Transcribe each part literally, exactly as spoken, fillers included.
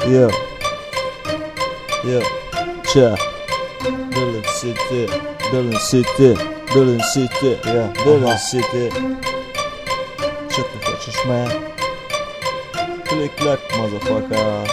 Йо, йо, ча, Berlin City, Berlin City, Berlin City, я, Berlin City. Че ты хочешь, мэн? Клик-кляк, мазафака.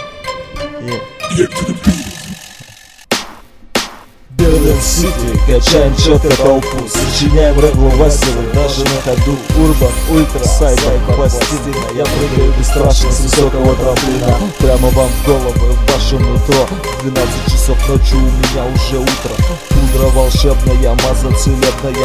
Berlin City, качаем четко толпу, сочиняем рэп веселый, даже на ходу. Урбан, ультра, сайбер, пластилина. Я прыгаю бесстрашно с высокого трамплина прямо вам в голову, в ваше нутро. Двенадцать часов ночи, у меня уже утро. Пудра волшебная, маза целебная.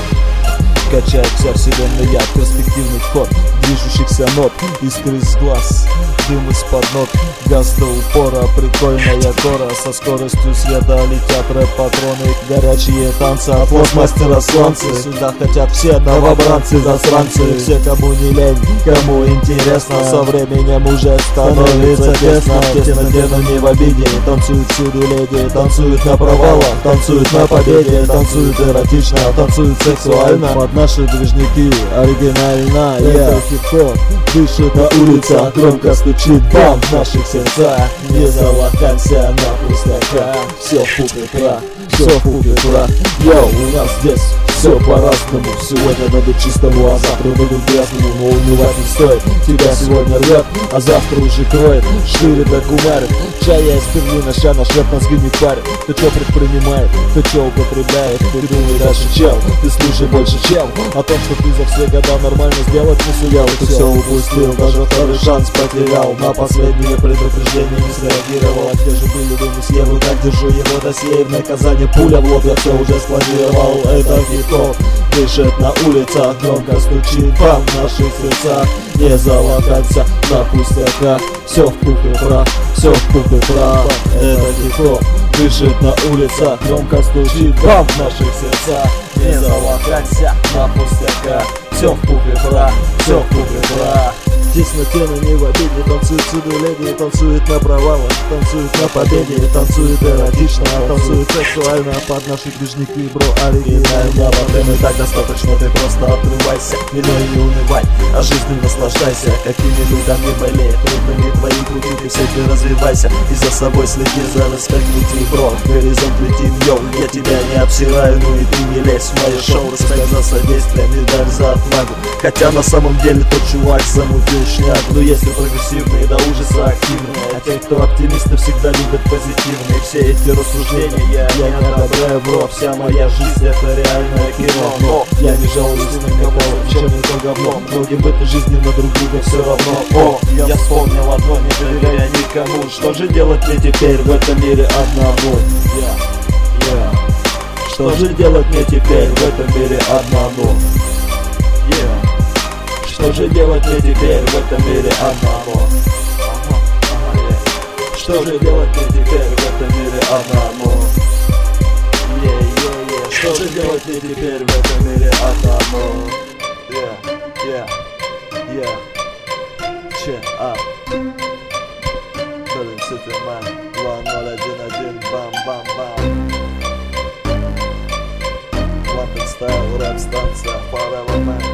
Качает вся вселенная, перспективный ход движущихся нот, искры из глаз, дым из-под ног, газ до упора, прикольная гора. Со скоростью света летят рэп-патроны, горячие танцы от лосмастера сланцы. Сюда хотят все новобранцы, засранцы, все, кому не лень, кому интересно. Со временем уже становится тесно, тесно, но не в обиде. Танцуют всюду леди, танцуют на провалах, танцуют на победе, танцуют эротично, танцуют сексуально. Под наши движники оригинально, yeah. Хип-хоп дышит на улицах, громко стучит бам в наших сердцах. Не залокайся на пустяках, все в пух и прах, все в пух и прах. Йоу, у нас здесь все по-разному. Сегодня дадут чистому, а завтра дадут грязному. Но унывать не стоит, тебя сегодня рвет, а завтра уже кроет, шире да кумарит. Чая из Берлина, ща наш рэп мозги не парит. Ты чё предпринимает, ты чё употребляет, ты думай дальше, чел, ты слушай больше, чел. О том, что ты за все года нормально сделать не суял, ты все упустил, даже второй шанс потерял. На последнее предупреждение не среагировал. А где же были вы, месье, вы как держу его досье? В наказание пуля в лоб, я все уже спланировал. Это хип-хоп дышит на улицах, громко стучит бам в наших сердцах. Не залокаться на пустяках, все в пух и прах, все в пух и прах. Это хип-хоп дышит на улицах, громко стучит бам в наших сердцах. Не залокаться на пустяках, все в пух и прах, все в пух и прах. Здесь на тену не в обиде, танцует всюду леди, танцует на провалах, танцует на победе, танцует эротично, танцует сексуально. Под наши движники, бро, оригинально. Проблем и так достаточно, ты просто отрывайся, милой не унывай, а жизнью наслаждайся. Какими людьми болеет, трудными твои пути, ты все ты развивайся. И за собой следи, за респект лети, бро, горизонт летим, йоу. Я тебя не обсираю, ну и ты не лезь в мое шоу. Респект за содействие, медаль за отвагу. Хотя на самом деле тот чувак замутил шняк. Но если прогрессивные, до ужаса активные, а те, кто оптимисты, всегда любят позитивные. Все эти рассуждения я не одобряю, бро. Вся моя жизнь это реальное кино. Но я не жалуюсь на никого, чем не то говно. Многим в этой жизни на друг друга все равно. О, я вспомнил одно, не доверяя никому. Что же делать мне теперь в этом мире одному? Yeah, yeah. Что же делать мне теперь в этом мире одному? Yeah. Что же делать мне теперь в этом мире одному? Что же делать мне теперь в этом мире одному? Yeah, yeah, yeah. Что же делать мне теперь в этом мире одному? Yeah, yeah, yeah. Че, а? Berlin City, man. два ноль один один, бам-бам-бам. Лампин стайл, рэп-станция, forever, man.